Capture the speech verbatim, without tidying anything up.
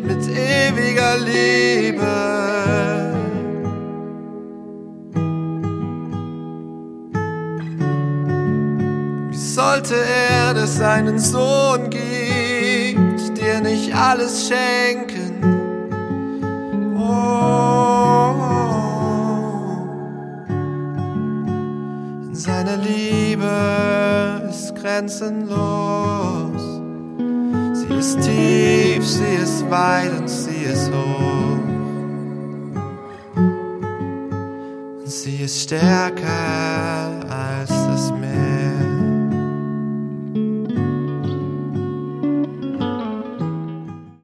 mit ewiger Liebe. Wie sollte er, der seinen Sohn gibt, dir nicht alles schenken? Oh, in seiner Liebe ist grenzenlos. Sie ist tief, sie ist weit und sie ist hoch. Und sie ist stärker